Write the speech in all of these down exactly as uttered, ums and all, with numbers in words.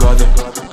годы.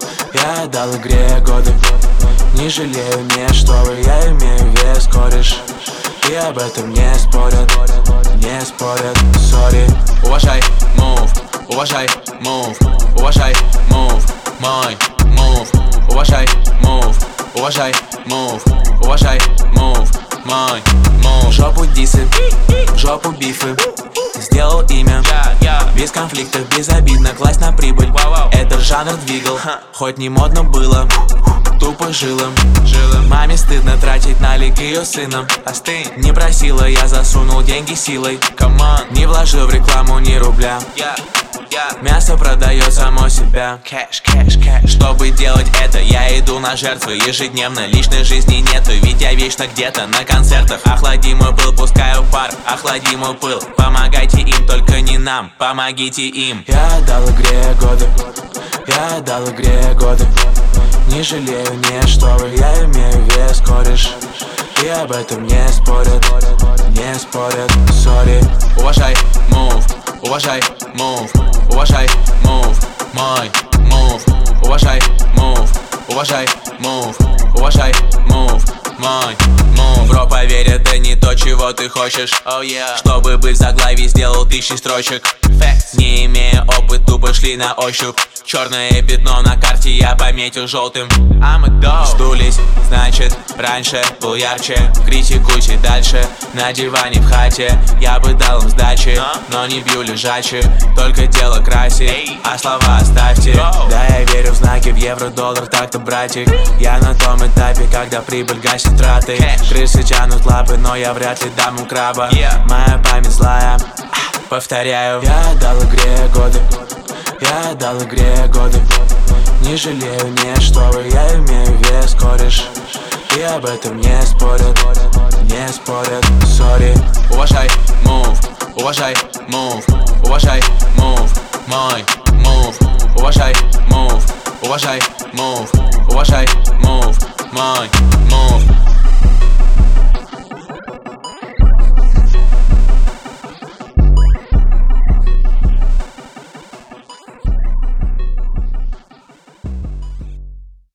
Я отдал игре годы. Не жалею ни что вы, я имею вес, кореш. И об этом не спорят, не спорят, сори. Уважай move, уважай move, уважай move, мой move. Уважай move, уважай move, уважай move, мой move. В жопу дисы, в жопу бифы. Сделал имя, без конфликтов, безобидно, класть на прибыль. Этот жанр двигал, хоть не модно было, тупо жилом. Маме стыдно тратить налик ее сыном. Остынь, не просила, я засунул деньги силой. Come Не вложил в рекламу ни рубля. on, Мясо продает само себя. кэш, кэш, кэш. Чтобы делать это, я иду на жертвы ежедневно. Личной жизни нету, ведь я вечно где-то на концертах. Охлади мой пыл, пускаю пар, охлади мой пыл. Помогайте им, только не нам, помогите им. Я отдал игре годы, я отдал игре годы. Не жалею ни что вы, я имею вес, кореш. И об этом не спорят, не спорят, сори. Уважай move, уважай move, уважай move, мой move. Уважай move, уважай move, уважай move, мой move. Бро, поверь, это не то, чего ты хочешь. Oh yeah. Чтобы быть в заглавии, сделал тысячи строчек. Facts. Не имея опыт, тупо шли на ощупь. Черное пятно на карте я пометил желтым. I'm a dog. Сдулись, значит, раньше был ярче. Критикуйте дальше, на диване в хате. Я бы дал им сдачи, но не бью лежачи. Только дело красит, а слова оставьте. Да, я верю в знаки, в евро-доллар, так-то, братик. Я на том этапе, когда прибыль гасит траты. Крысы тянут лапы, но я вряд ли дам им краба. Моя память злая, повторяю. Я отдал игре годы, я отдал игре годы. Не жалею ни что вы, я имею вес, кореш. И об этом не спорят, не спорят, сори. Уважай move, уважай move, уважай move, мой move. Уважай move, уважай move, уважай move, мой